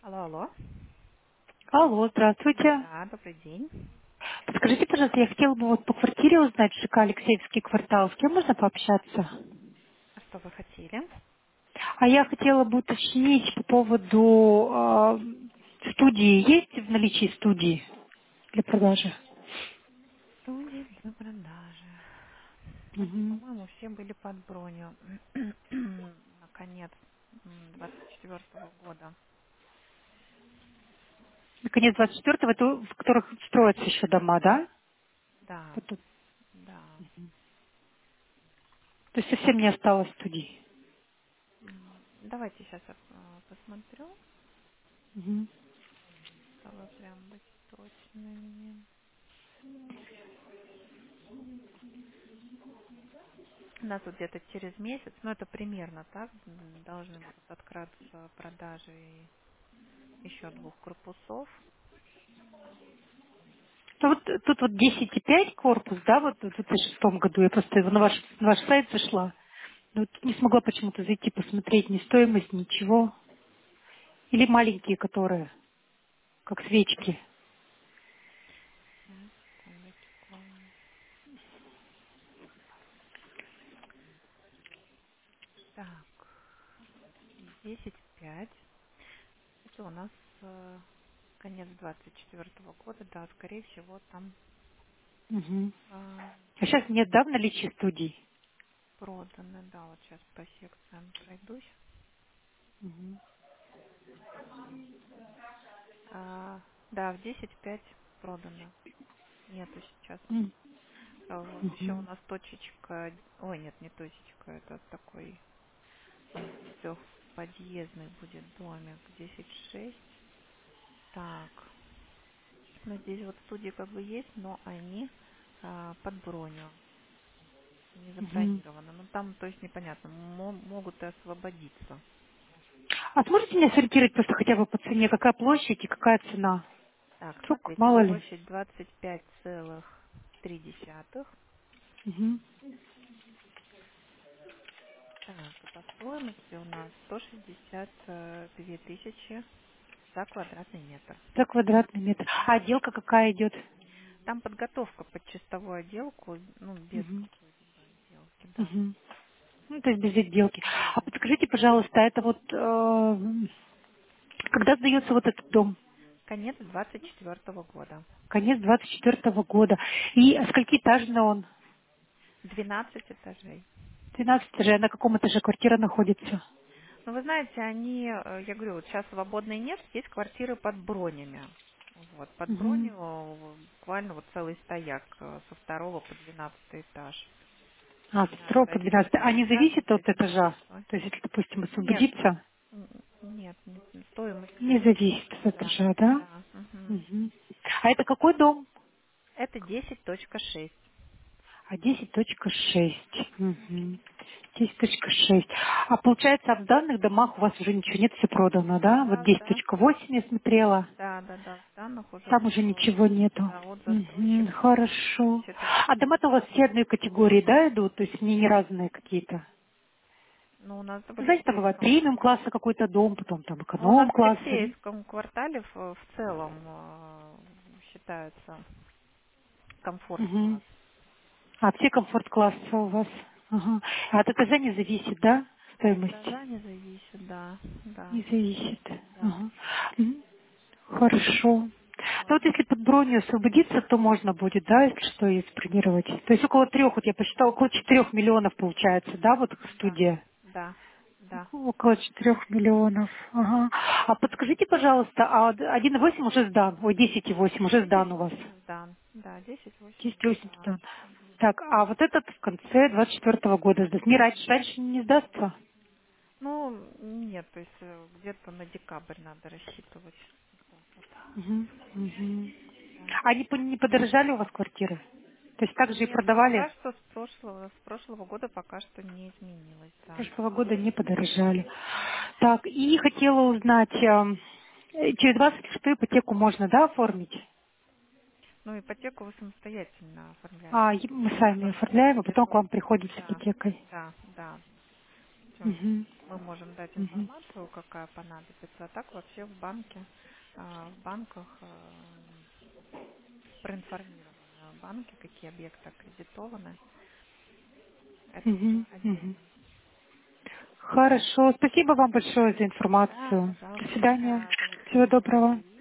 Алло, алло. Алло, здравствуйте. Да, добрый день. Подскажите, пожалуйста, я хотела бы вот по квартире узнать ЖК Алексеевский квартал. С кем можно пообщаться? А что вы хотели? А я хотела бы уточнить по поводу студии. Есть в наличии студии для продажи? Студии для продажи. Это, Угу. по-моему, все были под бронью. На конец 24 года. Наконец, 24-го, это в которых строятся еще дома, да? Да, Вот тут. да. То есть совсем не осталось студий. Давайте сейчас я посмотрю, Мгм. чтобы прям быть точными. У нас вот где-то через месяц, ну это примерно так, должны будут открыться продажи еще двух корпусов. Ну вот тут вот 10,5 корпус, да, вот в 2006 году. Я просто на ваш сайт зашла. Но вот не смогла почему-то зайти посмотреть ни стоимость, ничего. Или маленькие, которые, как свечки. Сейчас, секундочку. Так. 10,5. Это у нас конец 24 года. Да, скорее всего, там Мгм. а, А сейчас нет, да, в наличии студий? продано. Да, вот сейчас по секциям пройдусь. Мгм. Да, в 10,5 продано. Нету сейчас. М. Вот еще у Мгм. нас точечка. Ой, нет, не точечка. Это такой трехподъездный будет домик. 10,6. Так. Ну, здесь вот студии как бы есть, но они под бронью. Не Мгм. забронировано. Ну там, то есть непонятно, могут и освободиться. А сможете меня сориентировать просто хотя бы по цене, какая площадь и какая цена? Так, Вдруг, смотрите, мало ли. площадь 25,3. Мгм. Так, и по стоимости у нас 162 тысячи за квадратный метр. За квадратный метр. А отделка какая идет? Там подготовка под чистовую отделку, ну, без Мгм. какой-либо отделки, да. Мгм. Ну, то есть без отделки. А подскажите, пожалуйста, это вот когда сдается вот этот дом? Конец 24 года. Конец 24-го года. И сколькиэтажный он? 12 этажей. 12 этажей. А на каком этаже квартира находится? Ну, вы знаете, они, я говорю, вот сейчас свободной нет, есть квартиры под бронями. Вот, под Мгм. броню буквально вот целый стояк со второго по 12 этаж. А, Не с знаю, 2 по дадите 12. А не зависит от связывайтесь, этажа? если... То есть, если, допустим, Нет, освободиться, нет, стоимость не не зависит. зависит от Да, этажа, да? да. Мгм. Мгм. А это какой дом? Это 10,6. А 10,6. Мгм. 10,6. А получается, а в данных домах у вас уже ничего нет, все продано, да? Вот Да, да, 10,8 я смотрела. да, да, да. В данных уже Там уже все, ничего нету. да, от Мгм. застройщика Хорошо. А считается. дома-то у вас все одной категории, да, идут? То есть не разные какие-то? Ну, у нас в Ну, знаете, там бывает Алексеевском. премиум класса какой-то дом, потом там Ну, у нас эконом в класса. Алексеевском квартале в целом считается Мгм. комфорт-класс. А все комфорт-классы у вас? Ага. А от этажа не зависит, да, От стоимость? этажа не зависит, да, Не да, зависит. да. Ага. Мгм. Хорошо. Ну Вот. вот если под бронью освободиться, то можно будет, да, если что, и сбронировать. То есть около 3, вот я посчитала, около 4 миллионов получается, да, вот Да, студия? да, да. Около 4 миллионов. Ага. А подскажите, пожалуйста, а 1,8 уже сдан? Ой, 10,8 уже сдан у вас? 10,8 сдан. Да, 10,8 уже 10,8 сдан. сдан. Так, а вот этот в конце 24-го года сдаст. Не раньше не сдастся? Ну, нет, то есть где-то на декабрь надо рассчитывать. Вот так вот. Мгм, мгм. Да. А не подорожали у вас квартиры? То есть так же и Нет, продавали? пока что с прошлого года пока что не изменилось, С да. прошлого года не подорожали. Так, и хотела узнать, через вас, если что, ипотеку можно, да, оформить? Ну, ипотеку вы самостоятельно оформляете. Мы Она сами должна быть оформляем, а где-то потом к у... вам приходят с Да, ипотекой. да, да. Всё. Мгм. мы можем дать Мгм. информацию, какая понадобится, а так вообще в банках проинформированы банки, какие объекты аккредитованы. Это уже Мгм. Мгм. отдельно. Хорошо. Спасибо вам большое за Да, информацию. До пожалуйста. свидания. Да, Всего доброго. благодарю.